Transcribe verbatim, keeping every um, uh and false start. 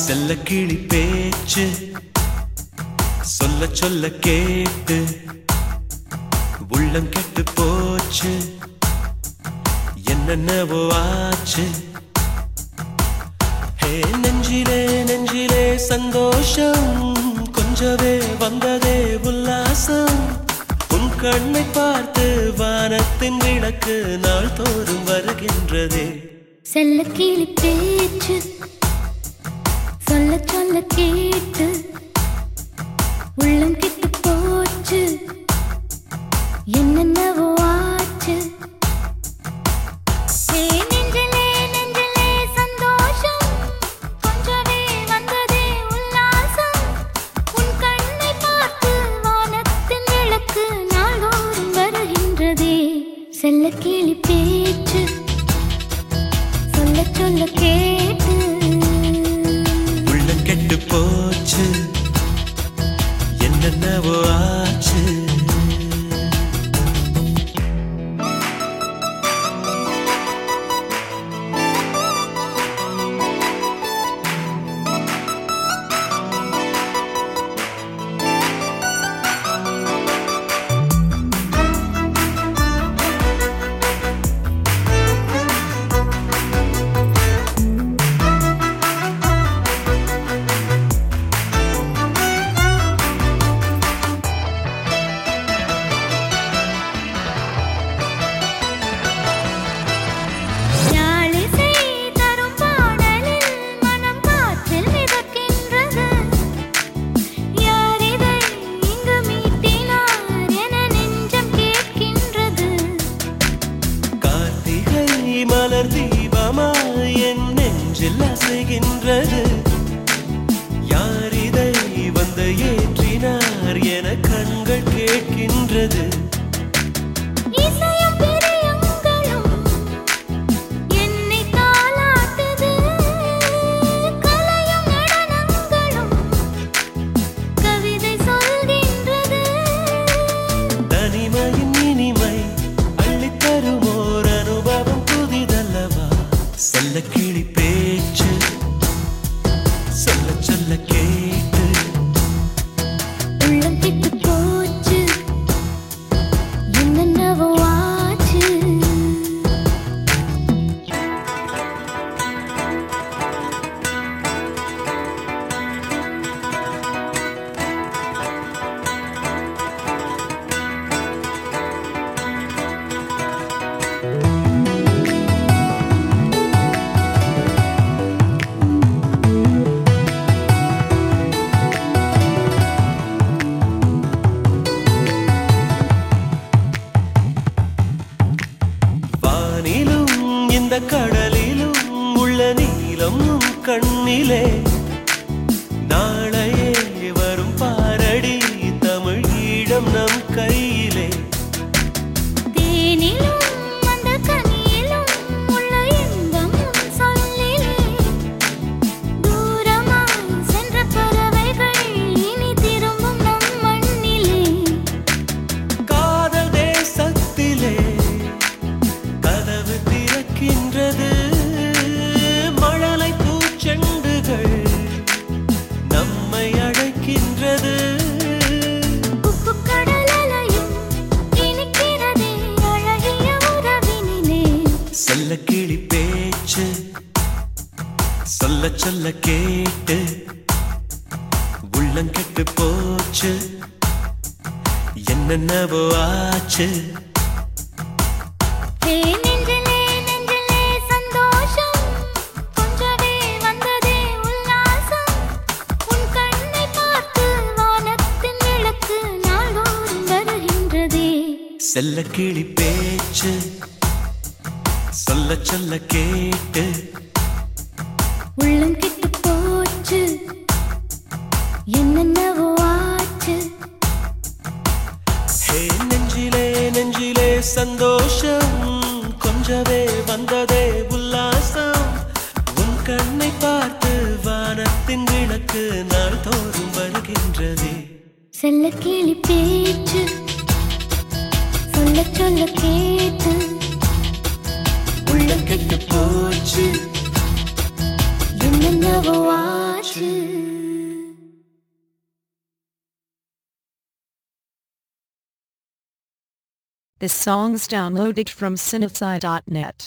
செல்ல கிளி பேச்சு சொல்ல சொல்ல கேட்டு உள்ளம் கெட்டு போச்சு, என்னென்னவோ ஆச்சு. ஹே நெஞ்சிலே நெஞ்சிலே சந்தோஷம், கொஞ்சவே வந்ததே உல்லாசம். உன் கண்ணை பார்த்து வானத்தின் விளக்கு நாள் தோறும் வருகின்றதே. செல்ல கிளி பேச்சு சொல்ல சொல்ல கேட்டு உள்ளம் கெட்டு போச்சு, என்னென்னவோ ஆச்சு. ஹே நெஞ்சிலே நெஞ்சிலே சந்தோஷம், கொஞ்சமே வந்ததே உல்லாசம். உன் கண்ணை பார்த்து வானத்தின் விளக்கு நாள்தோறும் வருகின்றதே. செல்ல கிளி பேச்சு சொல்ல சொல்ல கேட்டு உள்ளம் கெட்டு போச்சு, என்னென்னவோ ஆச்சு. மலர் தீபமாய் என் நெஞ்சில் அசைகின்றது, யார் இதை வந்து ஏற்றினார் என கண்கள் கேட்கின்றது. தனிமையின் இனிமை அள்ளித்தருமோர் அனுபவம் புதிதல்லவா. செல்ல கிளி பேச்சு சொல்ல சொல்ல கேட்டு உள்ளம் கெட்டு போச்சு, என்னென்னவோ ஆச்சு. இந்த கடலிலும் உள்ள நீலம் கண்ணிலே, நாளையே வரும் பாரடி தமிழ் ஈழம் நம் கையிலே. தேனிலும் அந்த கனியிலும் உள்ள இன்பம் சொல்லிலே, தூரமாய் சென்ற பறவைகள் இனி திரும்பும் நம் மண்ணிலே. காதல் தேசத்திலே கதவு திறக்கின்றது, மழலை பூச்செண்டுகள் நம்மை அழைக்கின்றது. உப்பு கடல் அலையும் இனிக்கிறதே அழகிய உறவினிலே. செல்ல கிளி பேச்சு சொல்ல சொல்ல கேட்டு உள்ளம் கெட்டு போச்சு, என்னென்னவோ ஆச்சு. ஹே நெஞ்சிலே நெஞ்சிலே சந்தோஷம், கொஞ்சமே வந்ததே உல்லாசம். உன் கண்ணை பார்த்து வானத்தின் விளக்கு நாள்தோறும் வருகின்றதே. செல்ல கிளி பேச்சு சொல்ல சொல்ல கேட்டு உள்ளம் கெட்டு போச்சு, என்னென்னவோ ஆச்சு. ஹே நெஞ்சிலே நெஞ்சிலே சந்தோஷம், கொஞ்சமே வந்ததே உல்லாசம். உன் கண்ணை பார்த்து வானத்தின் விளக்கு நாள் தோறும் வருகின்றதே. செல்ல கிளி பேச்சு சொல்ல சொல்ல கேட்டு உள்ளம் கெட்டு போச்சு, என்னென்னவோ ஆச்சு. This song's downloaded from cinepsy dot net.